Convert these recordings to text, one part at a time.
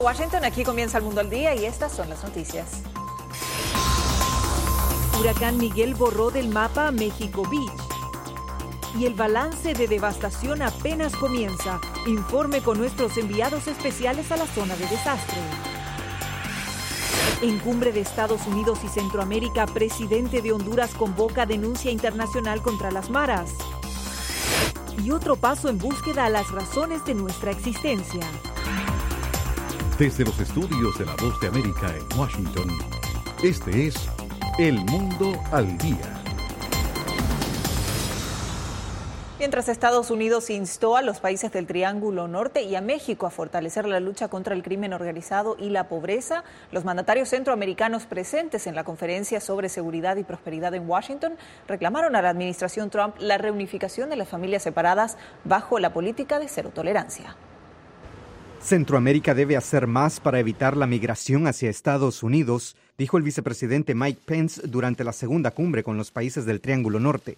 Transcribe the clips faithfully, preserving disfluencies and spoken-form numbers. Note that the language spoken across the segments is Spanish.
Washington, aquí comienza el Mundo al Día y estas son las noticias. Huracán Miguel borró del mapa México Beach. Y el balance de devastación apenas comienza. Informe con nuestros enviados especiales a la zona de desastre. En cumbre de Estados Unidos y Centroamérica, presidente de Honduras convoca denuncia internacional contra las maras. Y otro paso en búsqueda a las razones de nuestra existencia. Desde los estudios de La Voz de América en Washington, este es El Mundo al Día. Mientras Estados Unidos instó a los países del Triángulo Norte y a México a fortalecer la lucha contra el crimen organizado y la pobreza, los mandatarios centroamericanos presentes en la conferencia sobre seguridad y prosperidad en Washington reclamaron a la administración Trump la reunificación de las familias separadas bajo la política de cero tolerancia. Centroamérica debe hacer más para evitar la migración hacia Estados Unidos, dijo el vicepresidente Mike Pence durante la segunda cumbre con los países del Triángulo Norte.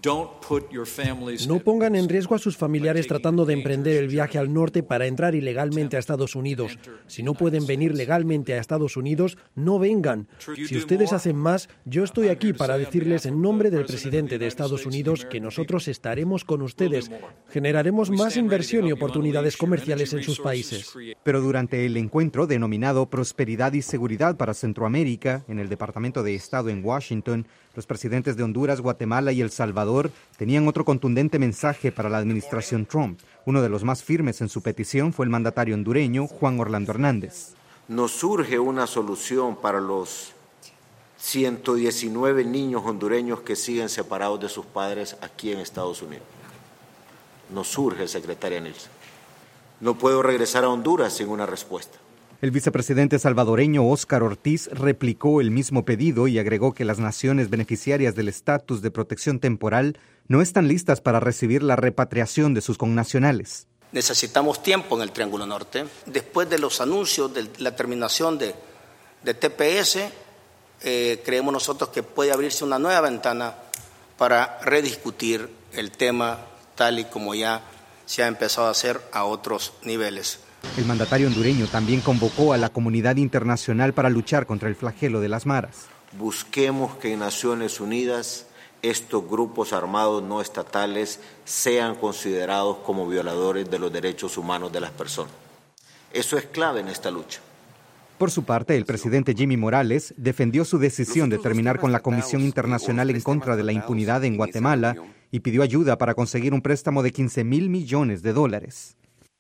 No pongan en riesgo a sus familiares tratando de emprender el viaje al norte para entrar ilegalmente a Estados Unidos. Si no pueden venir legalmente a Estados Unidos, no vengan. Si ustedes hacen más, yo estoy aquí para decirles en nombre del presidente de Estados Unidos que nosotros estaremos con ustedes. Generaremos más inversión y oportunidades comerciales en sus países. Pero durante el encuentro denominado Prosperidad y Seguridad para Centroamérica, en el Departamento de Estado en Washington, los presidentes de Honduras, Guatemala y El Salvador tenían otro contundente mensaje para la administración Trump. Uno de los más firmes en su petición fue el mandatario hondureño, Juan Orlando Hernández. Nos surge una solución para los ciento diecinueve niños hondureños que siguen separados de sus padres aquí en Estados Unidos. Nos surge, secretaria Nilsson. No puedo regresar a Honduras sin una respuesta. El vicepresidente salvadoreño Óscar Ortiz replicó el mismo pedido y agregó que las naciones beneficiarias del estatus de protección temporal no están listas para recibir la repatriación de sus connacionales. Necesitamos tiempo en el Triángulo Norte. Después de los anuncios de la terminación de, de T P S, eh, creemos nosotros que puede abrirse una nueva ventana para rediscutir el tema tal y como ya se ha empezado a hacer a otros niveles. El mandatario hondureño también convocó a la comunidad internacional para luchar contra el flagelo de las maras. Busquemos que en Naciones Unidas estos grupos armados no estatales sean considerados como violadores de los derechos humanos de las personas. Eso es clave en esta lucha. Por su parte, el presidente Jimmy Morales defendió su decisión de terminar con la Comisión Internacional en contra de la impunidad en Guatemala y pidió ayuda para conseguir un préstamo de quince mil millones de dólares.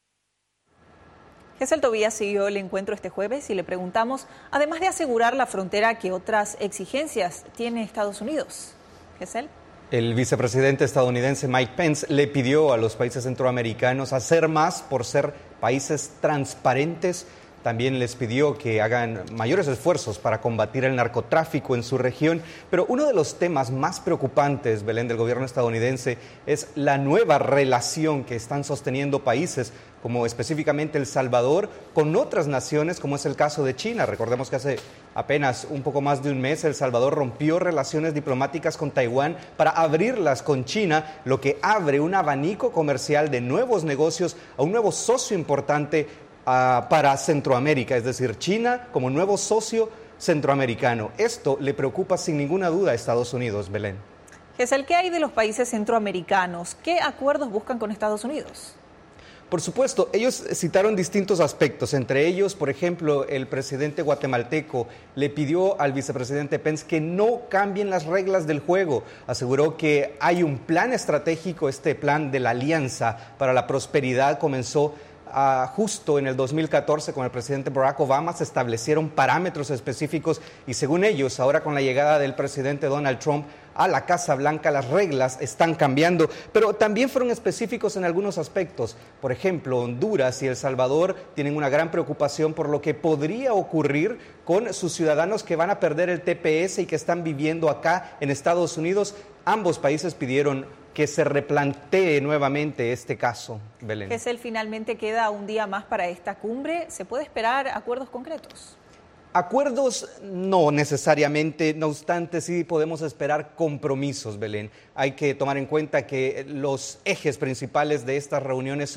Gesell Tobías siguió el encuentro este jueves y le preguntamos, además de asegurar la frontera, ¿qué otras exigencias tiene Estados Unidos? Gesell. El vicepresidente estadounidense Mike Pence le pidió a los países centroamericanos hacer más por ser países transparentes. También les pidió que hagan mayores esfuerzos para combatir el narcotráfico en su región. Pero uno de los temas más preocupantes, Belén, del gobierno estadounidense es la nueva relación que están sosteniendo países como específicamente El Salvador con otras naciones, como es el caso de China. Recordemos que hace apenas un poco más de un mes El Salvador rompió relaciones diplomáticas con Taiwán para abrirlas con China, lo que abre un abanico comercial de nuevos negocios a un nuevo socio importante Uh, para Centroamérica, es decir, China como nuevo socio centroamericano. Esto le preocupa sin ninguna duda a Estados Unidos, Belén. Gesell, ¿qué hay de los países centroamericanos? ¿Qué acuerdos buscan con Estados Unidos? Por supuesto, ellos citaron distintos aspectos, entre ellos, por ejemplo, el presidente guatemalteco le pidió al vicepresidente Pence que no cambien las reglas del juego. Aseguró que hay un plan estratégico, este plan de la Alianza para la Prosperidad comenzó Uh, justo en el dos mil catorce con el presidente Barack Obama. Se establecieron parámetros específicos y según ellos, ahora con la llegada del presidente Donald Trump a la Casa Blanca, las reglas están cambiando, pero también fueron específicos en algunos aspectos. Por ejemplo, Honduras y El Salvador tienen una gran preocupación por lo que podría ocurrir con sus ciudadanos que van a perder el T P S y que están viviendo acá en Estados Unidos. Ambos países pidieron que se replantee nuevamente este caso, Belén. Gesell, finalmente queda un día más para esta cumbre. ¿Se puede esperar acuerdos concretos? Acuerdos no necesariamente, no obstante sí podemos esperar compromisos, Belén. Hay que tomar en cuenta que los ejes principales de estas reuniones son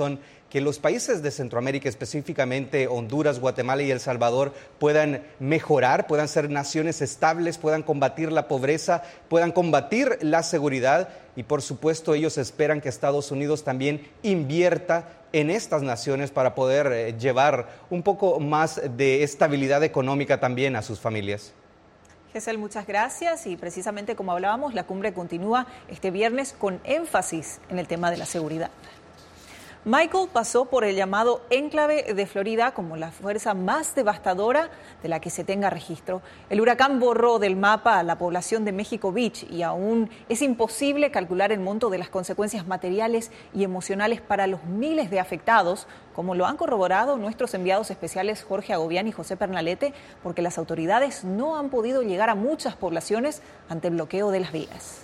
que los países de Centroamérica, específicamente Honduras, Guatemala y El Salvador, puedan mejorar, puedan ser naciones estables, puedan combatir la pobreza, puedan combatir la seguridad y, por supuesto, ellos esperan que Estados Unidos también invierta en estas naciones para poder eh, llevar un poco más de estabilidad económica también a sus familias. Gesell, muchas gracias y precisamente como hablábamos, la cumbre continúa este viernes con énfasis en el tema de la seguridad. Michael pasó por el llamado enclave de Florida como la fuerza más devastadora de la que se tenga registro. El huracán borró del mapa a la población de Mexico Beach y aún es imposible calcular el monto de las consecuencias materiales y emocionales para los miles de afectados, como lo han corroborado nuestros enviados especiales Jorge Agobián y José Pernalete, porque las autoridades no han podido llegar a muchas poblaciones ante el bloqueo de las vías.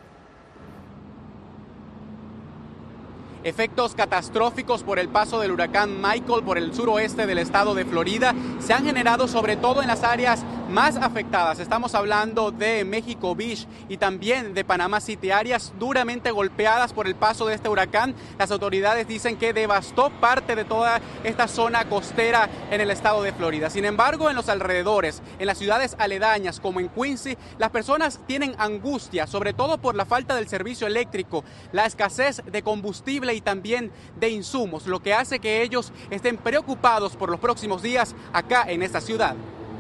Efectos catastróficos por el paso del huracán Michael por el suroeste del estado de Florida se han generado sobre todo en las áreas más afectadas. Estamos hablando de Mexico Beach y también de Panama City, áreas duramente golpeadas por el paso de este huracán. Las autoridades dicen que devastó parte de toda esta zona costera en el estado de Florida. Sin embargo, en los alrededores, en las ciudades aledañas como en Quincy, las personas tienen angustia, sobre todo por la falta del servicio eléctrico, la escasez de combustible y también de insumos, lo que hace que ellos estén preocupados por los próximos días acá en esta ciudad.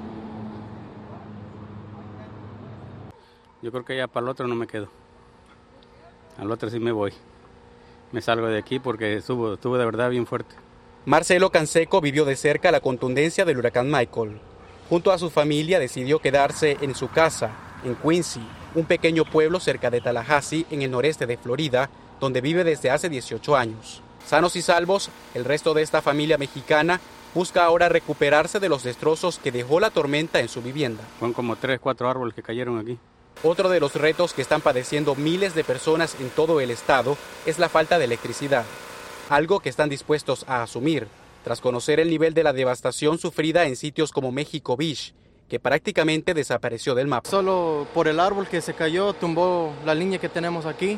Yo creo que ya para el otro no me quedo. Al otro sí me voy. Me salgo de aquí porque estuvo, estuvo de verdad bien fuerte. Marcelo Canseco vivió de cerca la contundencia del huracán Michael. Junto a su familia decidió quedarse en su casa, en Quincy, un pequeño pueblo cerca de Tallahassee, en el noreste de Florida, donde vive desde hace dieciocho años. Sanos y salvos, el resto de esta familia mexicana busca ahora recuperarse de los destrozos que dejó la tormenta en su vivienda. Fueron como tres, cuatro árboles que cayeron aquí. Otro de los retos que están padeciendo miles de personas en todo el estado es la falta de electricidad, algo que están dispuestos a asumir tras conocer el nivel de la devastación sufrida en sitios como Mexico Beach, que prácticamente desapareció del mapa. Solo por el árbol que se cayó tumbó la línea que tenemos aquí.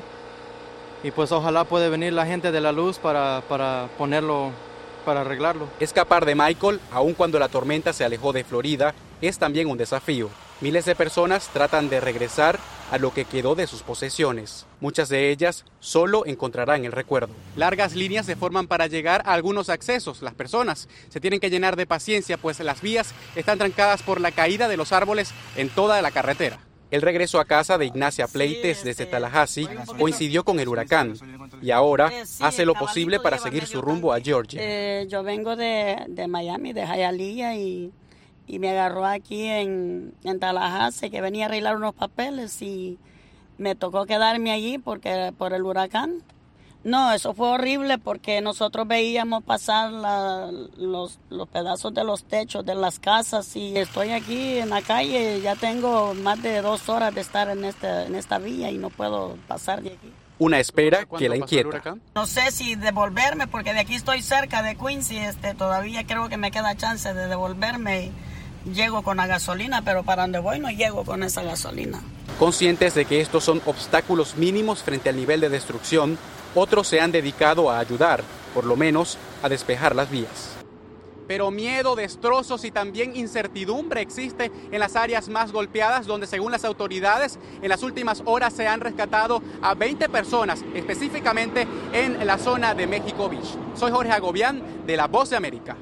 Y pues ojalá puede venir la gente de la luz para, para ponerlo, para arreglarlo. Escapar de Michael, aun cuando la tormenta se alejó de Florida, es también un desafío. Miles de personas tratan de regresar a lo que quedó de sus posesiones. Muchas de ellas solo encontrarán el recuerdo. Largas líneas se forman para llegar a algunos accesos. Las personas se tienen que llenar de paciencia, pues las vías están trancadas por la caída de los árboles en toda la carretera. El regreso a casa de Ignacia Pleites desde Tallahassee coincidió con el huracán y ahora hace lo posible para seguir su rumbo a Georgia. Eh, yo vengo de, de Miami, de Hialeah, y, y me agarró aquí en, en Tallahassee, que venía a arreglar unos papeles y me tocó quedarme allí porque por el huracán. No, eso fue horrible porque nosotros veíamos pasar la, los, los pedazos de los techos de las casas y estoy aquí en la calle, ya tengo más de dos horas de estar en, este, en esta vía y no puedo pasar de aquí. Una espera que la inquieta. No sé si devolverme porque de aquí estoy cerca de Quincy, este, todavía creo que me queda chance de devolverme. Llego con la gasolina, pero para donde voy no llego con esa gasolina. Conscientes de que estos son obstáculos mínimos frente al nivel de destrucción, otros se han dedicado a ayudar, por lo menos a despejar las vías. Pero miedo, destrozos y también incertidumbre existe en las áreas más golpeadas, donde según las autoridades en las últimas horas se han rescatado a veinte personas, específicamente en la zona de Mexico Beach. Soy Jorge Agobián de La Voz de América.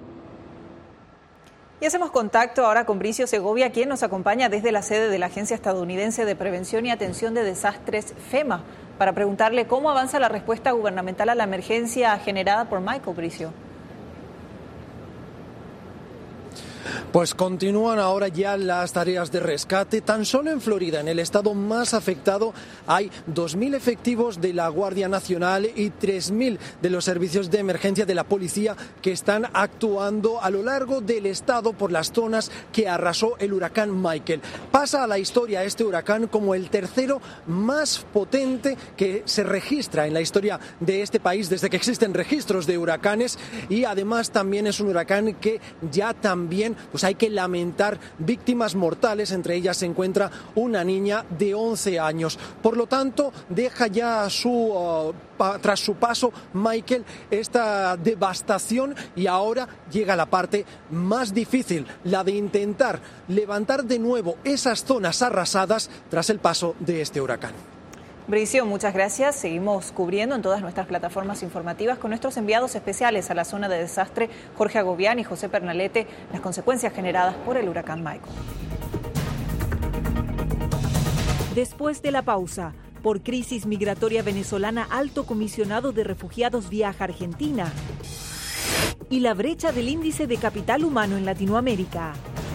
Y hacemos contacto ahora con Bricio Segovia, quien nos acompaña desde la sede de la Agencia Estadounidense de Prevención y Atención de Desastres, FEMA, para preguntarle cómo avanza la respuesta gubernamental a la emergencia generada por Michael. Bricio. Pues continúan ahora ya las tareas de rescate. Tan solo en Florida, en el estado más afectado, hay dos mil efectivos de la Guardia Nacional y tres mil de los servicios de emergencia de la policía que están actuando a lo largo del estado por las zonas que arrasó el huracán Michael. Pasa a la historia este huracán como el tercero más potente que se registra en la historia de este país desde que existen registros de huracanes, y además también es un huracán que ya también pues hay que lamentar víctimas mortales. Entre ellas se encuentra una niña de once años. Por lo tanto, deja ya su, uh, pa, tras su paso Michael esta devastación, y ahora llega la parte más difícil, la de intentar levantar de nuevo esas zonas arrasadas tras el paso de este huracán. Bricio, muchas gracias. Seguimos cubriendo en todas nuestras plataformas informativas con nuestros enviados especiales a la zona de desastre, Jorge Agobián y José Pernalete, las consecuencias generadas por el huracán Michael. Después de la pausa, por crisis migratoria venezolana, alto comisionado de refugiados viaja a Argentina. Y la brecha del índice de capital humano en Latinoamérica.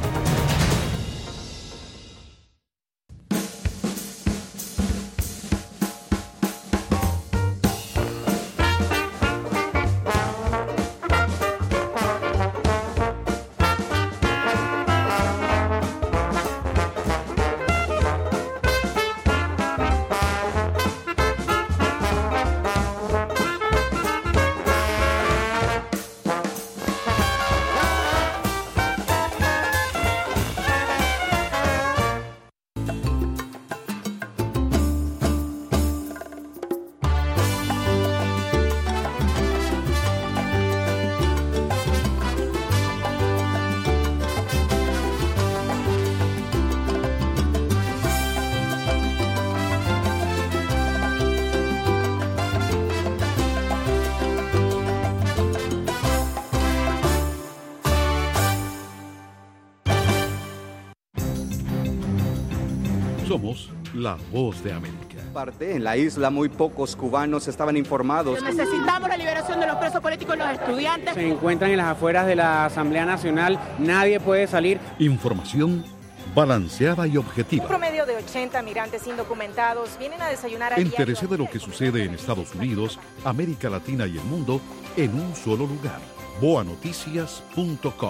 Somos la voz de América. Parte en la isla muy pocos cubanos estaban informados. Necesitamos la liberación de los presos políticos y los estudiantes. Se encuentran en las afueras de la Asamblea Nacional, nadie puede salir. Información balanceada y objetiva. Un promedio de ochenta migrantes indocumentados vienen a desayunar a Entérese de lo que sucede en Estados Unidos, América Latina y el mundo en un solo lugar. boa noticias punto com.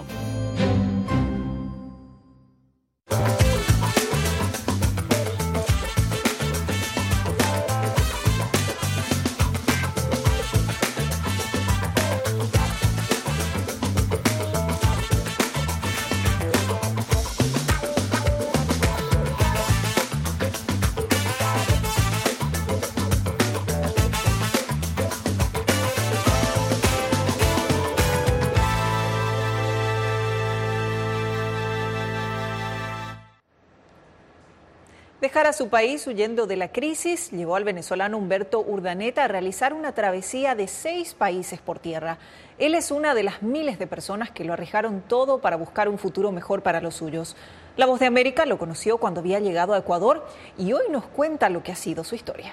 Dejar a su país huyendo de la crisis llevó al venezolano Humberto Urdaneta a realizar una travesía de seis países por tierra. Él es una de las miles de personas que lo arriesgaron todo para buscar un futuro mejor para los suyos. La Voz de América lo conoció cuando había llegado a Ecuador y hoy nos cuenta lo que ha sido su historia.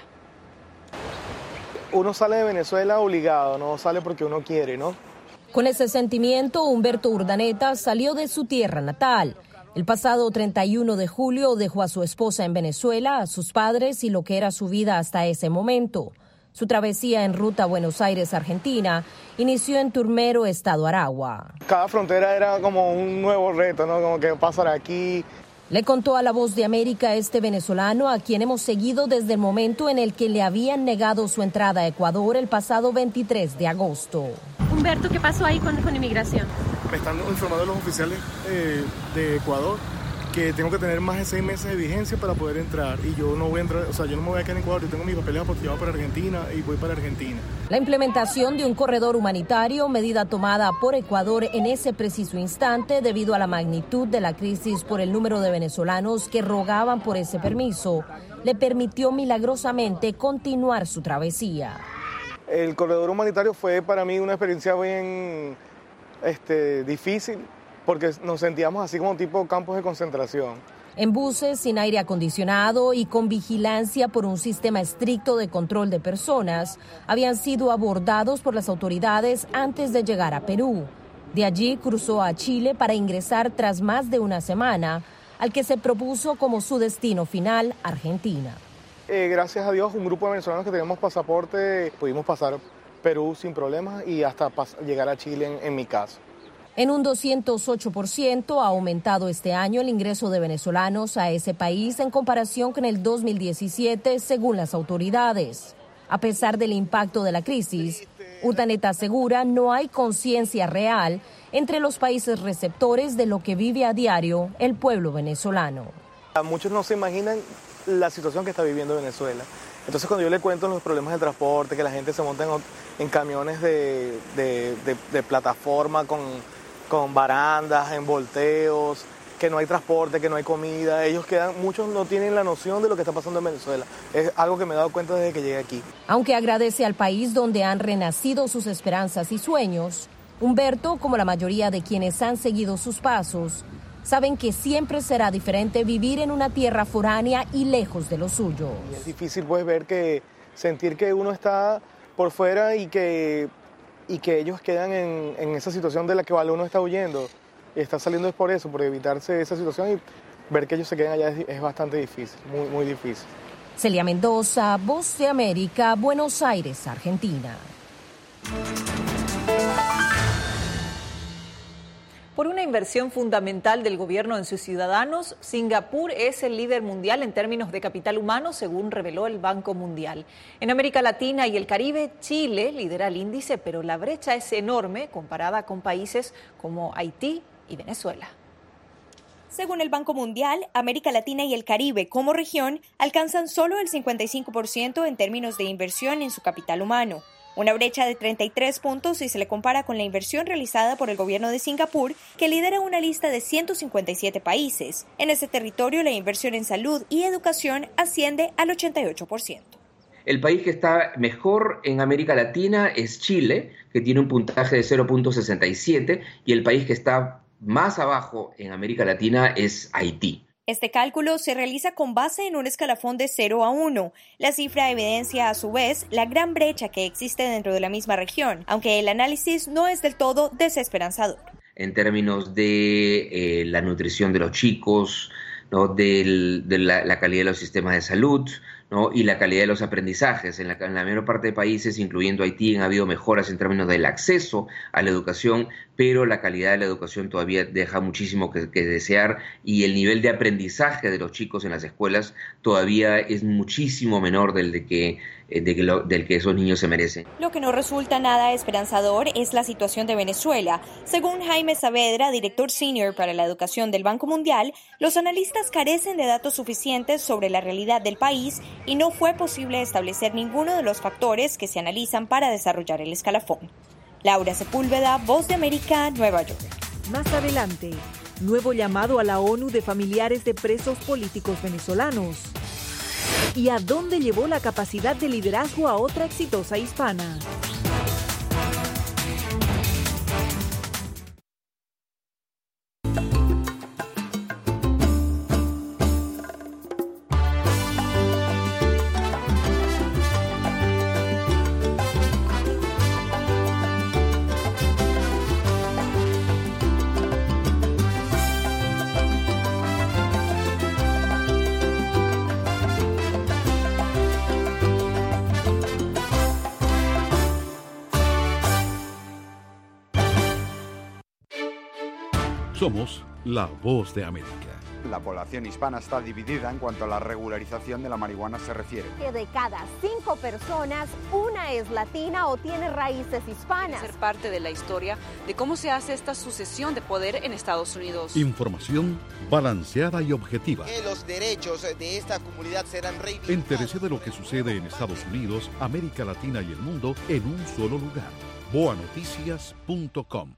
Uno sale de Venezuela obligado, no sale porque uno quiere, ¿no? Con ese sentimiento, Humberto Urdaneta salió de su tierra natal. El pasado treinta y uno de julio dejó a su esposa en Venezuela, a sus padres y lo que era su vida hasta ese momento. Su travesía en ruta a Buenos Aires, Argentina, inició en Turmero, estado Aragua. Cada frontera era como un nuevo reto, ¿no? Como que pasar aquí. Le contó a La Voz de América este venezolano, a quien hemos seguido desde el momento en el que le habían negado su entrada a Ecuador el pasado veintitrés de agosto. Humberto, ¿qué pasó ahí con, con inmigración? Me están informando los oficiales eh, de Ecuador que tengo que tener más de seis meses de vigencia para poder entrar, y yo no voy a entrar, o sea, yo no me voy a quedar en Ecuador, yo tengo mis papeles aportados para Argentina y voy para Argentina. La implementación de un corredor humanitario, medida tomada por Ecuador en ese preciso instante debido a la magnitud de la crisis por el número de venezolanos que rogaban por ese permiso, le permitió milagrosamente continuar su travesía. El corredor humanitario fue para mí una experiencia bien este, difícil, porque nos sentíamos así como tipo campos de concentración. En buses sin aire acondicionado y con vigilancia por un sistema estricto de control de personas, habían sido abordados por las autoridades antes de llegar a Perú. De allí cruzó a Chile para ingresar tras más de una semana, al que se propuso como su destino final, Argentina. Eh, gracias a Dios, un grupo de venezolanos que teníamos pasaporte, pudimos pasar Perú sin problemas y hasta llegar a Chile en, en mi caso. En un doscientos ocho por ciento ha aumentado este año el ingreso de venezolanos a ese país en comparación con el dos mil diecisiete, según las autoridades. A pesar del impacto de la crisis, Urdaneta asegura no hay conciencia real entre los países receptores de lo que vive a diario el pueblo venezolano. Muchos no se imaginan la situación que está viviendo Venezuela. Entonces cuando yo le cuento los problemas del transporte, que la gente se monta en, en camiones de, de, de, de plataforma con, con barandas, en volteos, que no hay transporte, que no hay comida, ellos quedan, muchos no tienen la noción de lo que está pasando en Venezuela. Es algo que me he dado cuenta desde que llegué aquí. Aunque agradece al país donde han renacido sus esperanzas y sueños, Humberto, como la mayoría de quienes han seguido sus pasos, saben que siempre será diferente vivir en una tierra foránea y lejos de lo suyo. Es difícil pues ver que, sentir que uno está por fuera y que, y que ellos quedan en, en esa situación de la que uno está huyendo. Y está saliendo es por eso, por evitarse esa situación, y ver que ellos se queden allá es, es bastante difícil, muy, muy difícil. Celia Mendoza, Voz de América, Buenos Aires, Argentina. Por una inversión fundamental del gobierno en sus ciudadanos, Singapur es el líder mundial en términos de capital humano, según reveló el Banco Mundial. En América Latina y el Caribe, Chile lidera el índice, pero la brecha es enorme comparada con países como Haití y Venezuela. Según el Banco Mundial, América Latina y el Caribe como región alcanzan solo el cincuenta y cinco por ciento en términos de inversión en su capital humano. Una brecha de treinta y tres puntos si se le compara con la inversión realizada por el gobierno de Singapur, que lidera una lista de ciento cincuenta y siete países. En ese territorio, la inversión en salud y educación asciende al ochenta y ocho por ciento. El país que está mejor en América Latina es Chile, que tiene un puntaje de cero punto sesenta y siete, y el país que está más abajo en América Latina es Haití. Este cálculo se realiza con base en un escalafón de cero a uno. La cifra evidencia, a su vez, la gran brecha que existe dentro de la misma región, aunque el análisis no es del todo desesperanzador. En términos de eh, la nutrición de los chicos, ¿no? Del, de la, la calidad de los sistemas de salud, ¿no? Y la calidad de los aprendizajes. En la, en la mayor parte de países, incluyendo Haití, han habido mejoras en términos del acceso a la educación, pero la calidad de la educación todavía deja muchísimo que, que desear, y el nivel de aprendizaje de los chicos en las escuelas todavía es muchísimo menor del de que, de que lo, del que esos niños se merecen. Lo que no resulta nada esperanzador es la situación de Venezuela. Según Jaime Saavedra, director senior para la educación del Banco Mundial, los analistas carecen de datos suficientes sobre la realidad del país y no fue posible establecer ninguno de los factores que se analizan para desarrollar el escalafón. Laura Sepúlveda, Voz de América, Nueva York. Más adelante, nuevo llamado a la ONU de familiares de presos políticos venezolanos. ¿Y a dónde llevó la capacidad de liderazgo a otra exitosa hispana? Somos la Voz de América. La población hispana está dividida en cuanto a la regularización de la marihuana se refiere. Que de cada cinco personas, una es latina o tiene raíces hispanas. Ser parte de la historia de cómo se hace esta sucesión de poder en Estados Unidos. Información balanceada y objetiva. Que los derechos de esta comunidad serán reivindicados. Entérese de lo que sucede en Estados Unidos, América Latina y el mundo en un solo lugar. boa noticias punto com.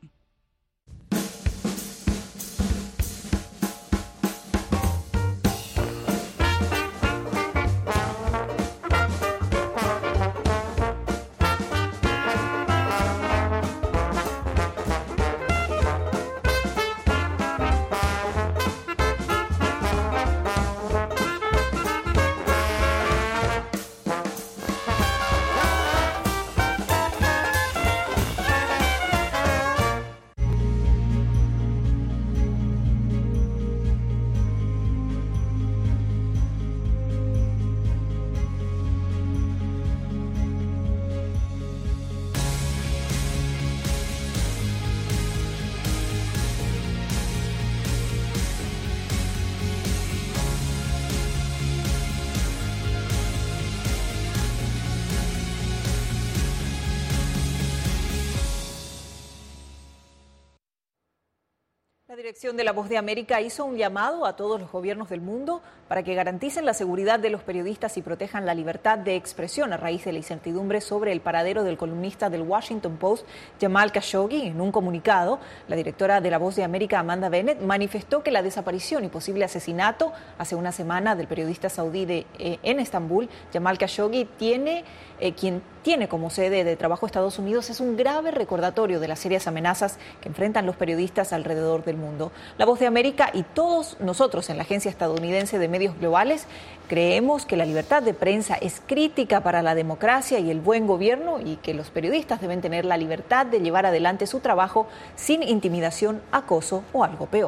Dirección de La Voz de América hizo un llamado a todos los gobiernos del mundo para que garanticen la seguridad de los periodistas y protejan la libertad de expresión a raíz de la incertidumbre sobre el paradero del columnista del Washington Post, Jamal Khashoggi. En un comunicado, la directora de La Voz de América, Amanda Bennett, manifestó que la desaparición y posible asesinato hace una semana del periodista saudí de, eh, en Estambul, Jamal Khashoggi, tiene, eh, quien tiene como sede de trabajo Estados Unidos, es un grave recordatorio de las serias amenazas que enfrentan los periodistas alrededor del mundo. La Voz de América y todos nosotros en la Agencia Estadounidense de Medios Globales creemos que la libertad de prensa es crítica para la democracia y el buen gobierno y que los periodistas deben tener la libertad de llevar adelante su trabajo sin intimidación, acoso o algo peor.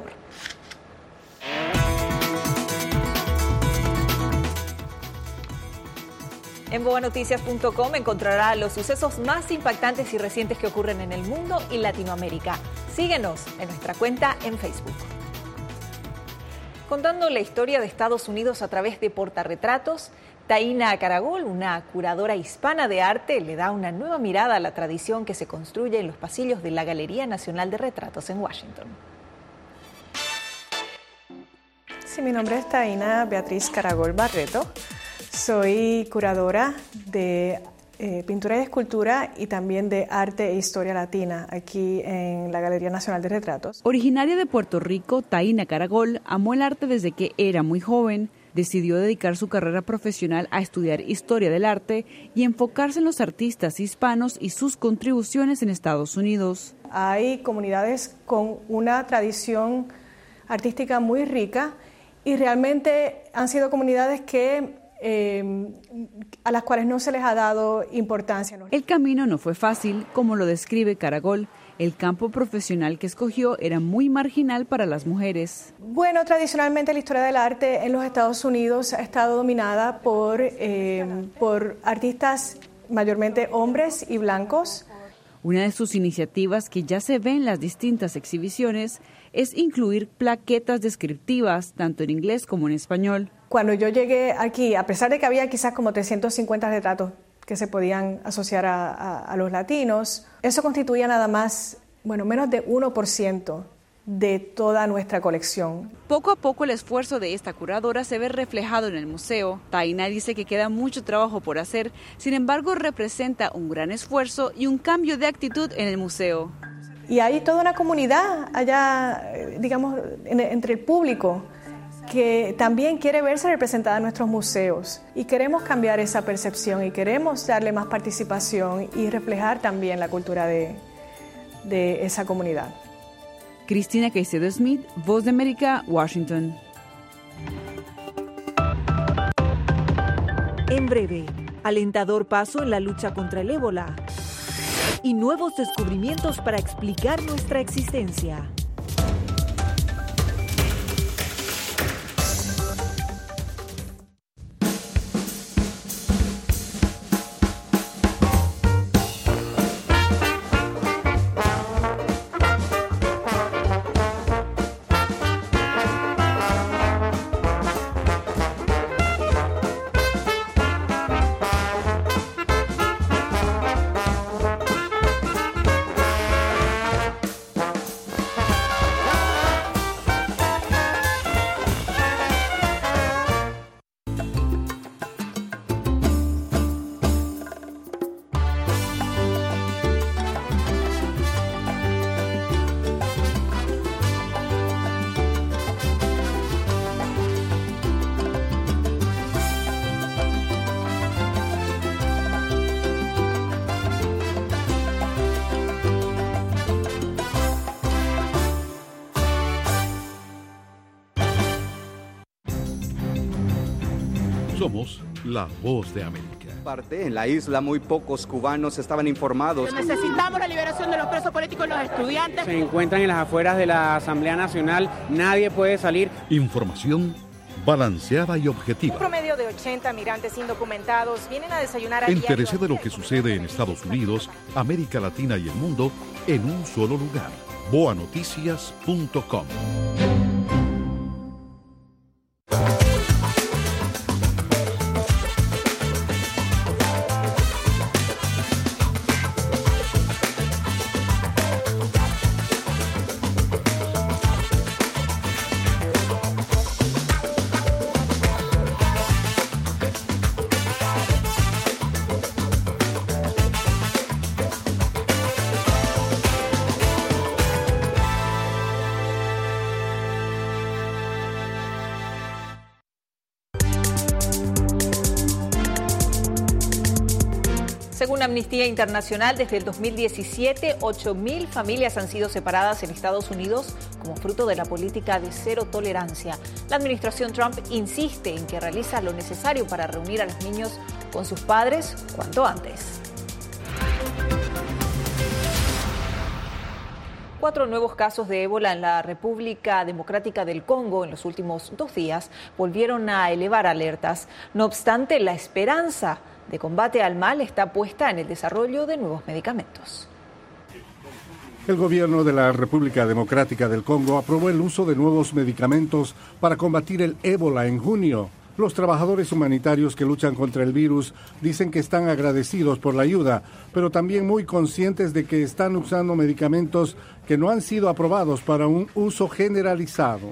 En boa noticias punto com encontrará los sucesos más impactantes y recientes que ocurren en el mundo y Latinoamérica. Síguenos en nuestra cuenta en Facebook. Contando la historia de Estados Unidos a través de portarretratos, Taina Caragol, una curadora hispana de arte, le da una nueva mirada a la tradición que se construye en los pasillos de la Galería Nacional de Retratos en Washington. Sí, mi nombre es Taina Beatriz Caragol Barreto. Soy curadora de eh, pintura y escultura y también de arte e historia latina aquí en la Galería Nacional de Retratos. Originaria de Puerto Rico, Taina Caragol amó el arte desde que era muy joven. Decidió dedicar su carrera profesional a estudiar historia del arte y enfocarse en los artistas hispanos y sus contribuciones en Estados Unidos. Hay comunidades con una tradición artística muy rica y realmente han sido comunidades que Eh, a las cuales no se les ha dado importancia. El camino no fue fácil, como lo describe Caragol. El campo profesional que escogió era muy marginal para las mujeres. Bueno, tradicionalmente la historia del arte en los Estados Unidos ha estado dominada por, eh, por artistas mayormente hombres y blancos. Una de sus iniciativas, que ya se ve en las distintas exhibiciones, es incluir plaquetas descriptivas, tanto en inglés como en español. Cuando yo llegué aquí, a pesar de que había quizás como trescientos cincuenta retratos que se podían asociar a, a, a los latinos, eso constituía nada más, bueno, menos de uno por ciento de toda nuestra colección. Poco a poco el esfuerzo de esta curadora se ve reflejado en el museo. Taina dice que queda mucho trabajo por hacer, sin embargo representa un gran esfuerzo y un cambio de actitud en el museo. Y hay toda una comunidad allá, digamos, en, entre el público, que también quiere verse representada en nuestros museos. Y queremos cambiar esa percepción y queremos darle más participación y reflejar también la cultura de, de esa comunidad. Cristina Caicedo Smith, Voz de América, Washington. En breve, alentador paso en la lucha contra el ébola y nuevos descubrimientos para explicar nuestra existencia. Somos la Voz de América. En la isla muy pocos cubanos estaban informados. Necesitamos la liberación de los presos políticos y los estudiantes. Se encuentran en las afueras de la Asamblea Nacional, nadie puede salir. Información balanceada y objetiva. Un promedio de ochenta migrantes indocumentados vienen a desayunar a diario. Entérese de lo que sucede en Estados Unidos, América Latina y el mundo en un solo lugar. boa noticias punto com. Según Amnistía Internacional, desde el dos mil diecisiete, ocho mil familias han sido separadas en Estados Unidos como fruto de la política de cero tolerancia. La administración Trump insiste en que realiza lo necesario para reunir a los niños con sus padres cuanto antes. Cuatro nuevos casos de ébola en la República Democrática del Congo en los últimos dos días volvieron a elevar alertas. No obstante, la esperanza de combate al mal está puesta en el desarrollo de nuevos medicamentos. El gobierno de la República Democrática del Congo aprobó el uso de nuevos medicamentos para combatir el ébola en junio. Los trabajadores humanitarios que luchan contra el virus dicen que están agradecidos por la ayuda, pero también muy conscientes de que están usando medicamentos que no han sido aprobados para un uso generalizado.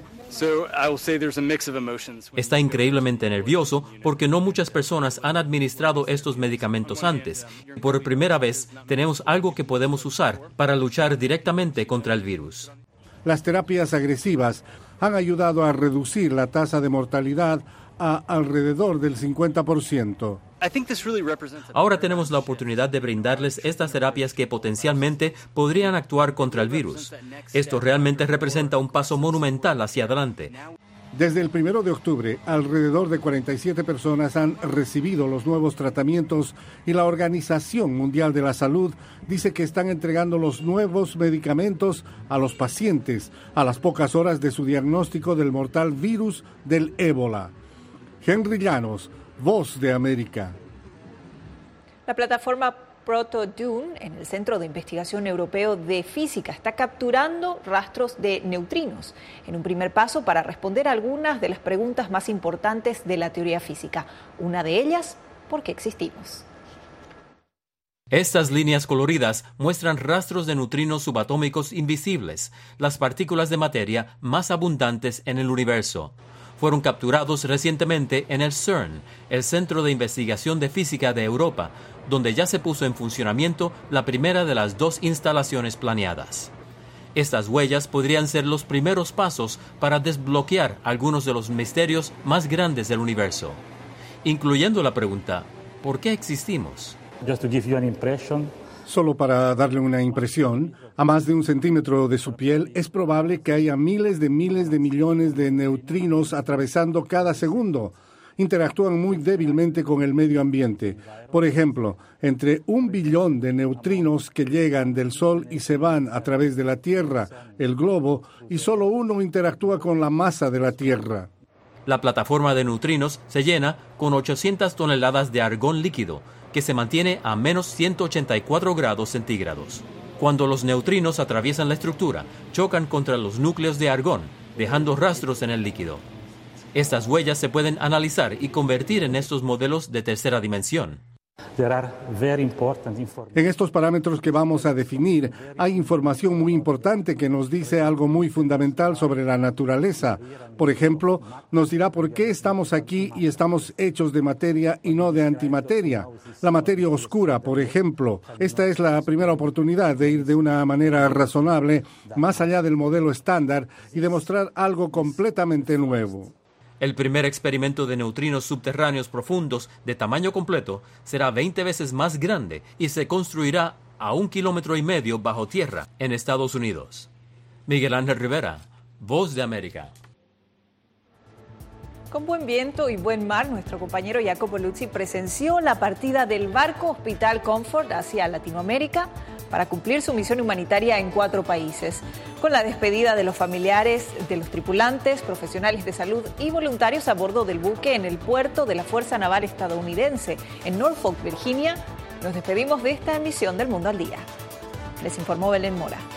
Está increíblemente nervioso porque no muchas personas han administrado estos medicamentos antes. Por primera vez tenemos algo que podemos usar para luchar directamente contra el virus. Las terapias agresivas han ayudado a reducir la tasa de mortalidad a alrededor del cincuenta por ciento. Ahora tenemos la oportunidad de brindarles estas terapias que potencialmente podrían actuar contra el virus. Esto realmente representa un paso monumental hacia adelante. Desde el primero de octubre, alrededor de cuarenta y siete personas han recibido los nuevos tratamientos y la Organización Mundial de la Salud dice que están entregando los nuevos medicamentos a los pacientes a las pocas horas de su diagnóstico del mortal virus del ébola. Henry Llanos, Voz de América. La plataforma ProtoDune en el Centro de Investigación Europeo de Física está capturando rastros de neutrinos en un primer paso para responder a algunas de las preguntas más importantes de la teoría física. Una de ellas, ¿por qué existimos? Estas líneas coloridas muestran rastros de neutrinos subatómicos invisibles, las partículas de materia más abundantes en el universo. Fueron capturados recientemente en el CERN, el Centro de Investigación de Física de Europa, donde ya se puso en funcionamiento la primera de las dos instalaciones planeadas. Estas huellas podrían ser los primeros pasos para desbloquear algunos de los misterios más grandes del universo, incluyendo la pregunta, ¿por qué existimos? Just to give you an impression. Solo para darle una impresión, a más de un centímetro de su piel es probable que haya miles de miles de millones de neutrinos atravesando cada segundo. Interactúan muy débilmente con el medio ambiente. Por ejemplo, entre un billón de neutrinos que llegan del Sol y se van a través de la Tierra, el globo, y solo uno interactúa con la masa de la Tierra. La plataforma de neutrinos se llena con ochocientas toneladas de argón líquido, que se mantiene a menos ciento ochenta y cuatro grados centígrados. Cuando los neutrinos atraviesan la estructura, chocan contra los núcleos de argón, dejando rastros en el líquido. Estas huellas se pueden analizar y convertir en estos modelos de tercera dimensión. En estos parámetros que vamos a definir, hay información muy importante que nos dice algo muy fundamental sobre la naturaleza. Por ejemplo, nos dirá por qué estamos aquí y estamos hechos de materia y no de antimateria. La materia oscura, por ejemplo. Esta es la primera oportunidad de ir de una manera razonable más allá del modelo estándar y demostrar algo completamente nuevo. El primer experimento de neutrinos subterráneos profundos de tamaño completo será veinte veces más grande y se construirá a un kilómetro y medio bajo tierra en Estados Unidos. Miguel Ángel Rivera, Voz de América. Con buen viento y buen mar, nuestro compañero Jacopo Luzzi presenció la partida del barco Hospital Comfort hacia Latinoamérica para cumplir su misión humanitaria en cuatro países. Con la despedida de los familiares, de los tripulantes, profesionales de salud y voluntarios a bordo del buque en el puerto de la Fuerza Naval Estadounidense en Norfolk, Virginia, nos despedimos de esta emisión del Mundo al Día. Les informó Belén Mora.